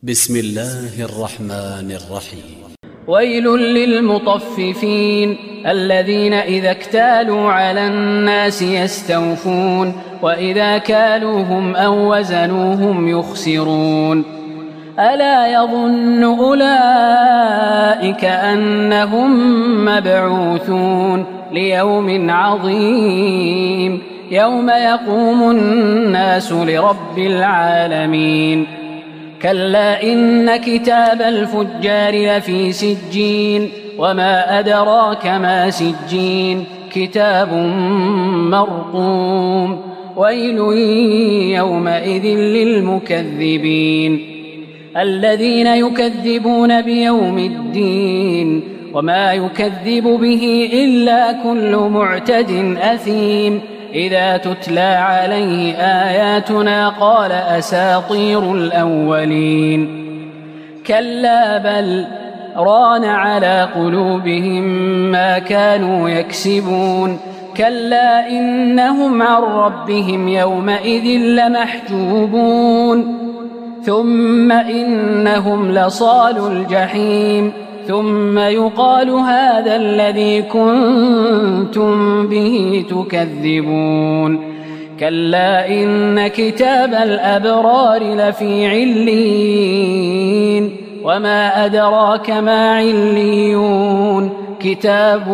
بسم الله الرحمن الرحيم. ويل للمطففين الذين إذا اكتالوا على الناس يستوفون وإذا كالوهم أو وزنوهم يخسرون. ألا يظن أولئك أنهم مبعوثون ليوم عظيم يوم يقوم الناس لرب العالمين. كلا إن كتاب الفجار لفي سجين وما أدراك ما سجين كتاب مرقوم. ويل يومئذ للمكذبين الذين يكذبون بيوم الدين وما يكذب به إلا كل معتد أثيم إذا تتلى عليه آياتنا قال أساطير الأولين. كلا بل ران على قلوبهم ما كانوا يكسبون. كلا إنهم عن ربهم يومئذ لمحجوبون ثم إنهم لصالوا الجحيم ثم يقال هذا الذي كنتم به تكذبون. كلا إن كتاب الأبرار لفي عليين وما أدراك ما عليون كتاب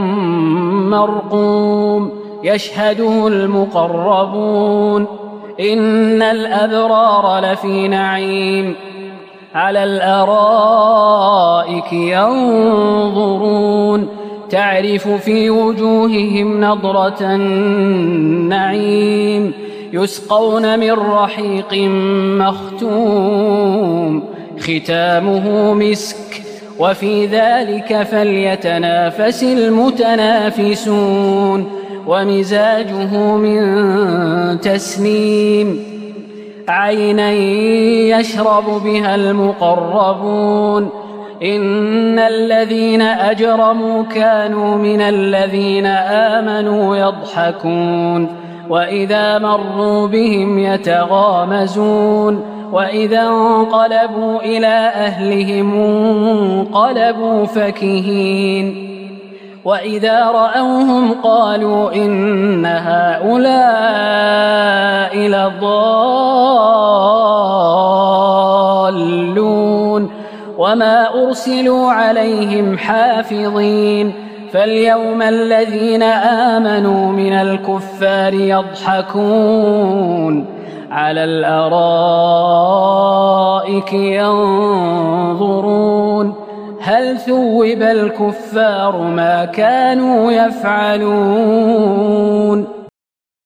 مرقوم يشهده المقربون. إن الأبرار لفي نعيم على الأرائك ينظرون تعرف في وجوههم نضرة النعيم يسقون من رحيق مختوم ختامه مسك وفي ذلك فليتنافس المتنافسون ومزاجه من تسنيم عينا يشرب بها المقربون. إن الذين أجرموا كانوا من الذين آمنوا يضحكون وإذا مروا بهم يتغامزون وإذا انقلبوا إلى أهلهم انقلبوا فكهين وإذا رأوهم قالوا إن هؤلاء لضالون وما أرسلوا عليهم حافظين. فاليوم الذين آمنوا من الكفار يضحكون على الأرائك ينظرون هل ثوب الكفار ما كانوا يفعلون.